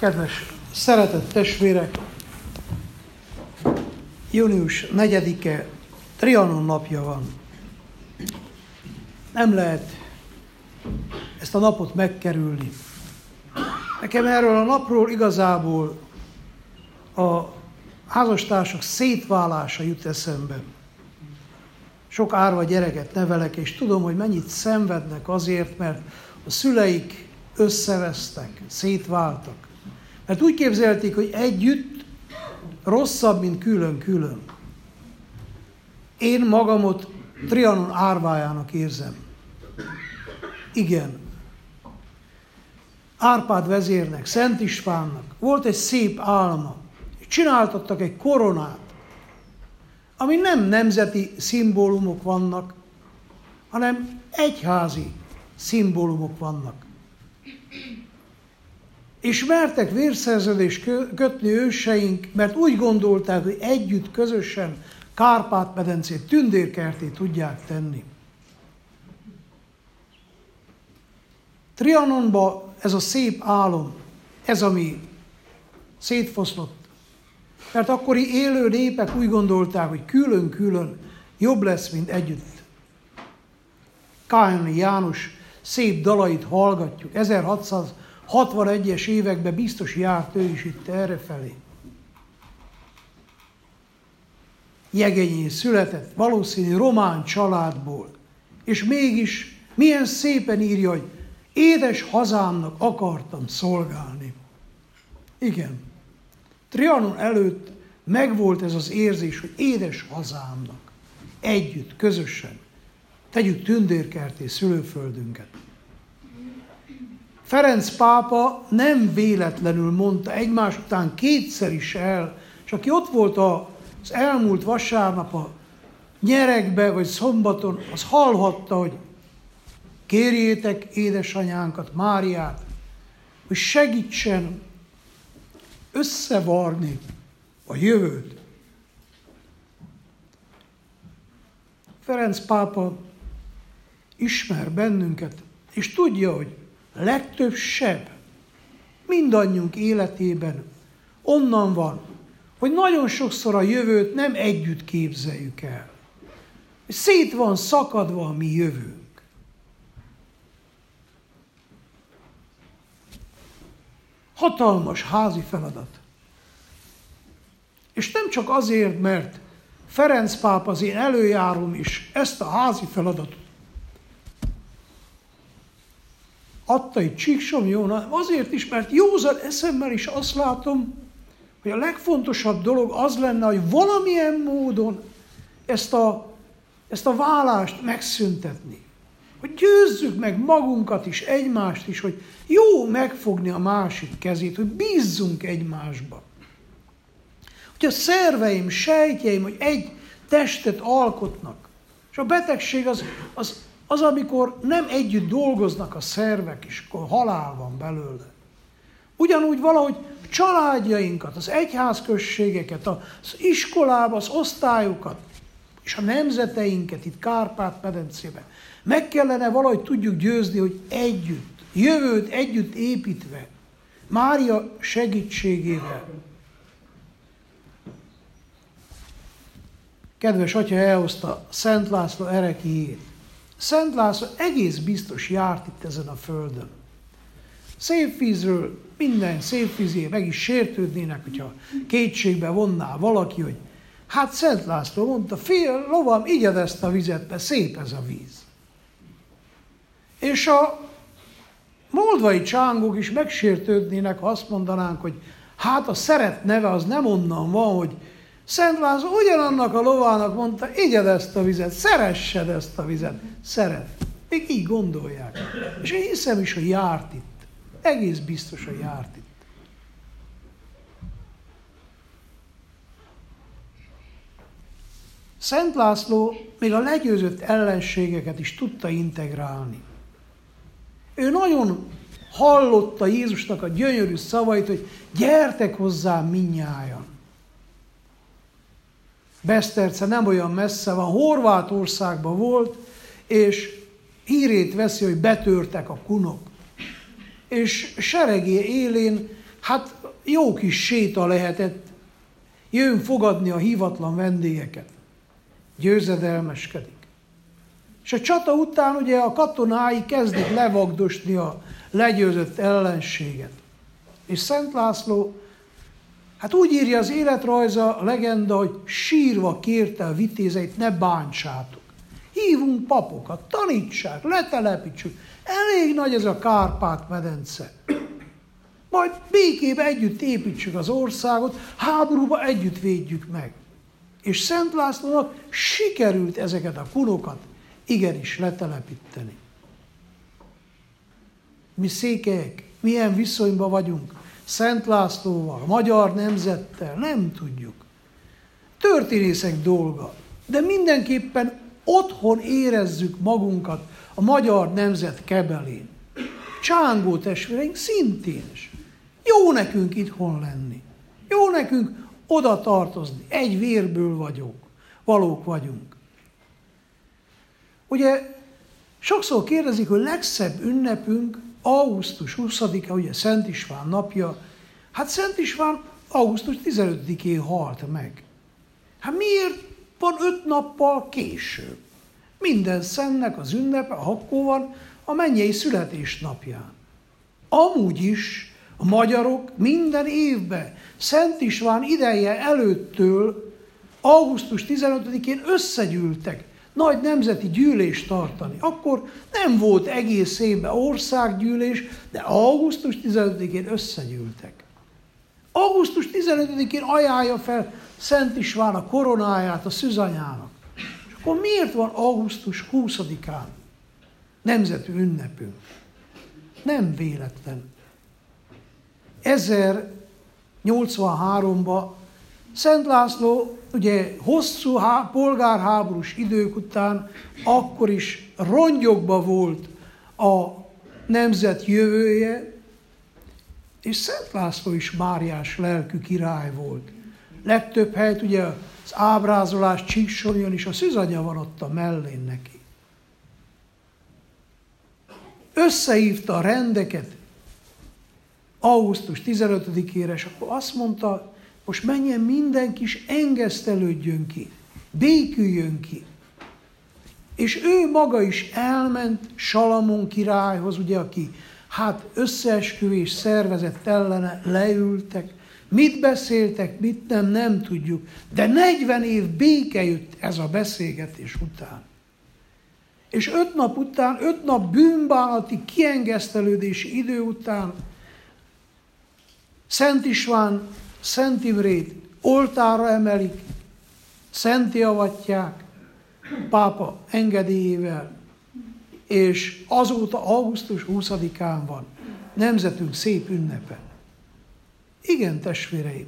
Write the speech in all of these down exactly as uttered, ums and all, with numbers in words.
Kedves, szeretett testvérek, június negyedike, Trianon napja van. Nem lehet ezt a napot megkerülni. Nekem erről a napról igazából a házastársak szétválása jut eszembe. Sok árva gyereket nevelek, és tudom, hogy mennyit szenvednek azért, mert a szüleik összevesztek, szétváltak. Mert úgy képzelték, hogy együtt rosszabb, mint külön-külön. Én magamot Trianon árvájának érzem. Igen. Árpád vezérnek, Szent Istvánnak volt egy szép álma. Csináltattak egy koronát, ami nem nemzeti szimbólumok vannak, hanem egyházi szimbólumok vannak. És mertek vérszerződést kötni őseink, mert úgy gondolták, hogy együtt, közösen Kárpát-medencét, tündérkertét tudják tenni. Trianonban ez a szép álom, ez ami szétfoszlott. Mert akkori élő népek úgy gondolták, hogy külön-külön jobb lesz, mint együtt. Kállai János szép dalait hallgatjuk. ezerhatszázhatvanegyes években biztos járt ő is itt errefelé. Jegenyén született, valószínű román családból. És mégis milyen szépen írja, hogy édes hazámnak akartam szolgálni. Igen. Trianon előtt megvolt ez az érzés, hogy édes hazámnak. Együtt, közösen. Tegyük tündérkerté szülőföldünket. Ferenc pápa nem véletlenül mondta egymás után kétszer is el, és aki ott volt az elmúlt vasárnap a nyeregbe, vagy szombaton, az hallhatta, hogy kérjétek édesanyánkat, Máriát, hogy segítsen összevarni a jövőt. Ferenc pápa ismer bennünket, és tudja, hogy legtöbb seb mindannyiunk életében onnan van, hogy nagyon sokszor a jövőt nem együtt képzeljük el. Szét van szakadva a mi jövőnk. Hatalmas házi feladat. És nem csak azért, mert Ferenc pápa az én előjárom is ezt a házi feladatot adta egy Csíksomlyón, azért is, mert józan eszemmel is azt látom, hogy a legfontosabb dolog az lenne, hogy valamilyen módon ezt a, ezt a válást megszüntetni. Hogy győzzük meg magunkat is, egymást is, hogy jó megfogni a másik kezét, hogy bízzunk egymásba. Hogy a szerveim, sejtjeim, hogy egy testet alkotnak. És a betegség az, az, az, amikor nem együtt dolgoznak a szervek, és akkor halál van belőle. Ugyanúgy valahogy családjainkat, az egyházközségeket, az iskolába, az osztályokat, és a nemzeteinket itt Kárpát-medencében meg kellene valahogy tudjuk győzni, hogy együtt, jövőt együtt építve, Mária segítségével. Kedves atya elhozta Szent László ereklyéjét. Szent László egész biztos járt itt ezen a földön. Szép vízről, minden szép vízé meg is sértődnének, hogyha kétségbe vonná valaki, hogy hát Szent László mondta, fél lovam, igyed ezt a vizet, mert szép ez a víz. És a moldvai csángók is megsértődnének, ha azt mondanánk, hogy hát a szeret neve az nem onnan van, hogy Szent László ugyanannak a lovának mondta, igyed ezt a vizet, szeressed ezt a vizet. Szeret. Még így gondolják. És én hiszem is, hogy járt itt. Egész biztos, hogy járt itt. Szent László még a legyőzött ellenségeket is tudta integrálni. Ő nagyon hallotta Jézusnak a gyönyörű szavait, hogy gyertek hozzám mindnyájan. Beszterce nem olyan messze van, Horvátországban volt, és hírét veszi, hogy betörtek a kunok. És seregé élén hát jó kis séta lehetett, jön fogadni a hívatlan vendégeket, győzedelmeskedik. És a csata után ugye a katonái kezdik levagdosni a legyőzött ellenséget. És Szent László, hát úgy írja az életrajza, a legenda, hogy sírva kérte a vitézeit, ne bántsátok. Hívunk papokat, tanítsák, letelepítsük. Elég nagy ez a Kárpát-medence. Majd békébe együtt építsük az országot, háborúba együtt védjük meg. És Szent Lászlónak sikerült ezeket a kunokat igenis letelepíteni. Mi székelyek milyen viszonyban vagyunk Szent Lászlóval, a magyar nemzettel, nem tudjuk. Történészek dolga, de mindenképpen otthon érezzük magunkat a magyar nemzet kebelén. Csángó testvéreink szintén is. Jó nekünk itthon lenni. Jó nekünk oda tartozni. Egy vérből vagyunk, valók vagyunk. Ugye sokszor kérdezik, hogy legszebb ünnepünk augusztus huszadika, ugye Szent István napja. Hát Szent István augusztus tizenötödikén halt meg. Hát miért van öt nappal később? Minden szentnek az ünnepe akkor van a mennyei születésnapján. Amúgy is a magyarok minden évben Szent István ideje előttől augusztus tizenötödikén összegyűltek nagy nemzeti gyűlést tartani. Akkor nem volt egész évben országgyűlés, de augusztus tizenötödikén összegyűltek. augusztus tizenötödikén ajánlja fel Szent István a koronáját a szűzanyának. És akkor miért van augusztus huszadikán nemzeti ünnepünk? Nem véletlen. ezernyolcvanháromban Szent László ugye hosszú há- polgárháborús idők után akkor is rongyokba volt a nemzet jövője, és Szent László is máriás lelkű király volt. Legtöbb helyt ugye az ábrázolás Csíksonyon is a szűzanya van ott a mellén neki. Összehívta a rendeket augusztus tizenötödikére, és akkor azt mondta, most menjen mindenki, is engesztelődjön ki, béküljön ki. És ő maga is elment Salamon királyhoz, ugye, aki hát összeesküvés szervezett ellene, leültek, mit beszéltek, mit nem, nem tudjuk, de negyven év béke jött ez a beszélgetés után. És öt nap után, öt nap bűnbánati kiengesztelődési idő után Szent István, Szent Imrét oltárra emelik, szentté avatják pápa engedélyével, és azóta augusztus huszadikán van nemzetünk szép ünnepe. Igen, testvéreim,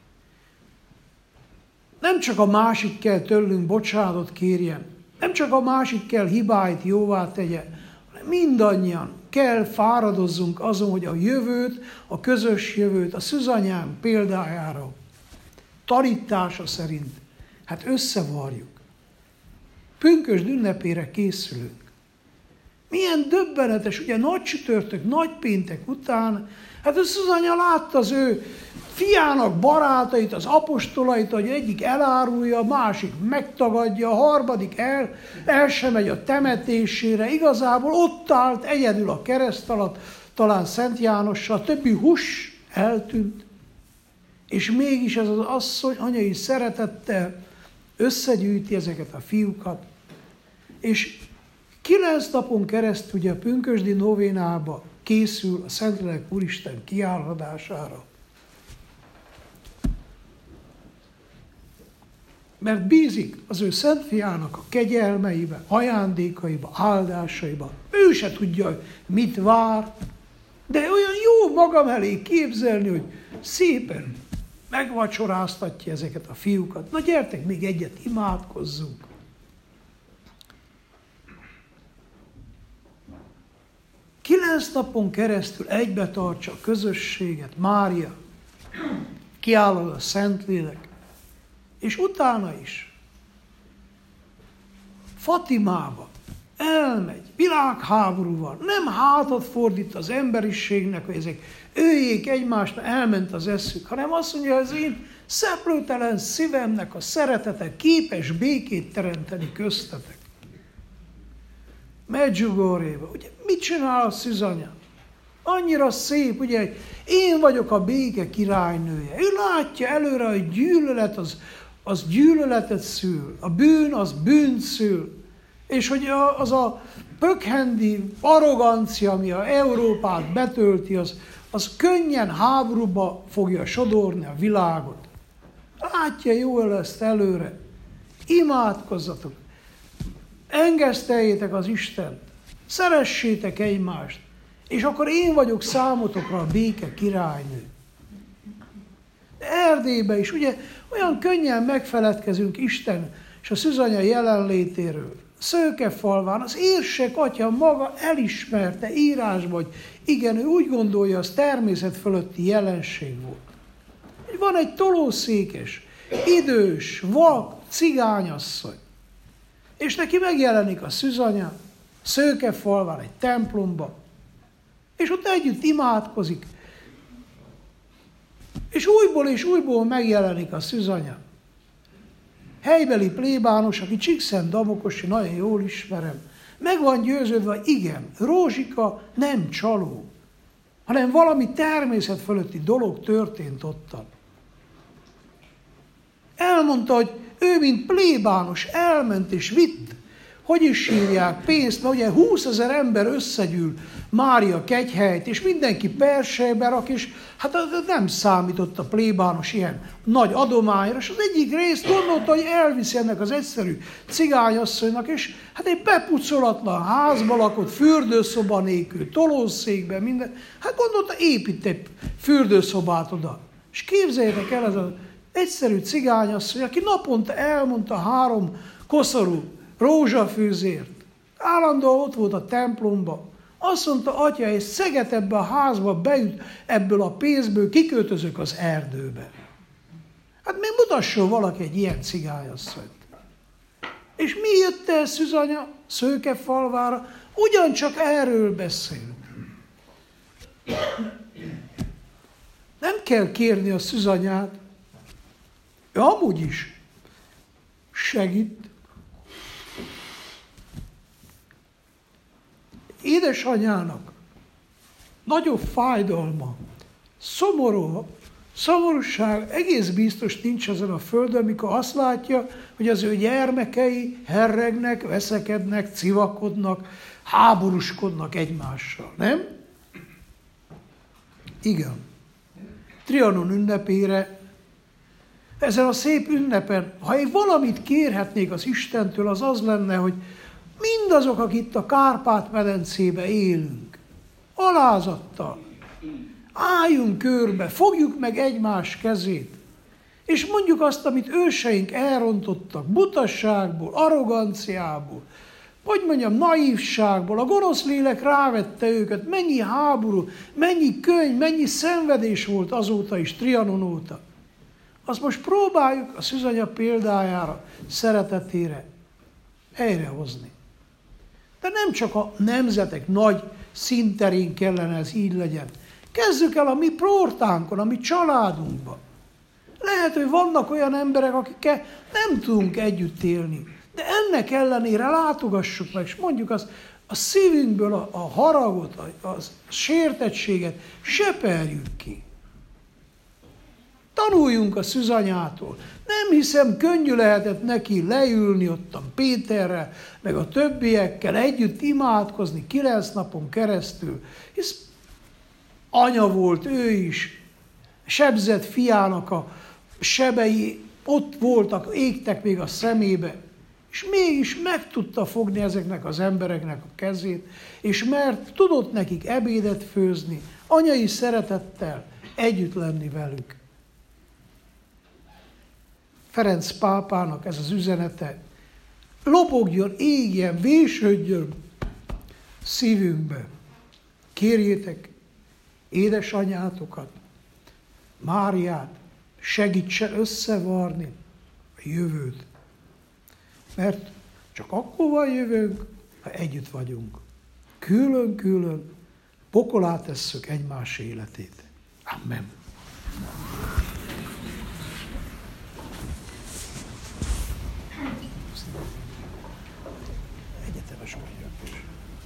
nem csak a másik kell tőlünk bocsánatot kérjen, nem csak a másik kell hibáit jóvá tegye, hanem mindannyian kell fáradozzunk azon, hogy a jövőt, a közös jövőt, a szűzanyám példájára, tanítása szerint, hát összevarjuk. Pünkösd ünnepére készülünk. Milyen döbbenetes, ugye nagy csütörtök, nagy péntek után, hát a szűzanya látta az ő fiának barátait, az apostolait, hogy egyik elárulja, a másik megtagadja, a harmadik el, el sem megy a temetésére, igazából ott állt egyedül a kereszt alatt, talán Szent Jánossal, a többi hús eltűnt, és mégis ez az asszony anyai szeretettel összegyűjti ezeket a fiúkat, és kilenc napon keresztül ugye a pünkösdi novénába készül a Szentlélek Úristen kiálladására. Mert bízik az ő Szent Fiának a kegyelmeibe, ajándékaiba, áldásaiba. Ő se tudja, mit vár, de olyan jó magam elé képzelni, hogy szépen megvacsoráztatja ezeket a fiúkat. Na gyertek, még egyet imádkozzunk. Kilenc napon keresztül egybe tartsa a közösséget, Mária, kiállod a Szentlélek, és utána is Fatimába elmegy, világháború van, nem hátat fordít az emberiségnek, hogy ezek öljék egymást, elment az eszük, hanem azt mondja, az én szeplőtelen szívemnek a szeretete képes békét teremteni köztetek. Medjugorjéba, ugye mit csinál a szűzanya? Annyira szép, ugye, hogy én vagyok a béke királynője. Ő látja előre, hogy gyűlölet az, az gyűlöletet szül, a bűn az bűnt szül, és hogy az a pökhendi arrogancia, ami a Európát betölti, az, az könnyen háborúba fogja sodorni a világot. Látja jól ezt előre. Imádkozzatok. Engeszteljétek az Istent. Szeressétek egymást. És akkor én vagyok számotokra a béke királynő. Erdélyben is, ugye, olyan könnyen megfeledkezünk Isten és a szűzanya jelenlétéről. Szőkefalván az érsek atya maga elismerte írásban, hogy igen, ő úgy gondolja, az természet fölötti jelenség volt. Van egy tolószékes, idős, vak, cigányasszony, és neki megjelenik a szűzanya, Szőkefalván egy templomba, és ott együtt imádkozik, és újból és újból megjelenik a szűzanya. Helybeli plébános, aki Csíkszent Damokosi, nagyon jól ismerem, meg van győződve, hogy igen, Rózsika nem csaló, hanem valami természet fölötti dolog történt ottan. Elmondta, hogy ő, mint plébános, elment és vitt, hogy is hívják, pénzt, mert ugye húszezer ember összegyűl Mária kegyhelyt, és mindenki persejbe rak, és hát nem számított a plébános ilyen nagy adományra, és az egyik részt gondolta, hogy elviszi ennek az egyszerű cigányasszonynak, és hát egy bepucolatlan házba lakott, fürdőszoba nélkül, tolószékben, minden, hát gondolta, épít egy fürdőszobát oda. És képzeljétek el, ez az egyszerű cigányasszony, aki naponta elmondta három koszorú rózsafűzért. Állandóan ott volt a templomba. Azt mondta, atya, és szeget ebbe a házba beüt, ebből a pénzből kiköltözök az erdőbe. Hát még mutasson valaki egy ilyen cigányasszonyt. És mi jött el szűzanya Szőkefalvára? Ugyancsak erről beszél. Nem kell kérni a szűzanyát, ő amúgy is segít. Édesanyának nagyobb fájdalma, szomorú, szomorúság egész biztos nincs ezen a földön, amikor azt látja, hogy az ő gyermekei herregnek, veszekednek, civakodnak, háborúskodnak egymással, nem? Igen. Trianon ünnepére, ezen a szép ünnepen, ha én valamit kérhetnék az Istentől, az az lenne, hogy mindazok, akik itt a Kárpát-medencébe élünk, alázattal, álljunk körbe, fogjuk meg egymás kezét, és mondjuk azt, amit őseink elrontottak, butasságból, arroganciából, hogy mondjam, naívságból, a gonosz lélek rávette őket, mennyi háború, mennyi könyv, mennyi szenvedés volt azóta is, Trianon óta. Azt most próbáljuk a szűzanya példájára, szeretetére helyrehozni. De nem csak a nemzetek nagy színterén kellene ez így legyen. Kezdjük el a mi portánkon, a mi családunkban. Lehet, hogy vannak olyan emberek, akikkel nem tudunk együtt élni, de ennek ellenére látogassuk meg, és mondjuk azt, a szívünkből a, a haragot, a, a sértettséget seperjük ki. Tanuljunk a szűzanyától. Nem hiszem, könnyű lehetett neki leülni ottan Péterrel, meg a többiekkel együtt imádkozni kilenc napon keresztül, hisz anya volt ő is, sebzett fiának a sebei ott voltak, égtek még a szemébe, és mégis meg tudta fogni ezeknek az embereknek a kezét, és mert tudott nekik ebédet főzni, anyai szeretettel együtt lenni velük. Ferenc pápának ez az üzenete, lobogjon, égjen, vésődjön szívünkbe. Kérjétek édesanyátokat, Máriát, segítsen összevarni a jövőt. Mert csak akkor van jövőnk, ha együtt vagyunk. Külön-külön pokolá tesszük egymás életét. Amen. Egyetemes vagyok.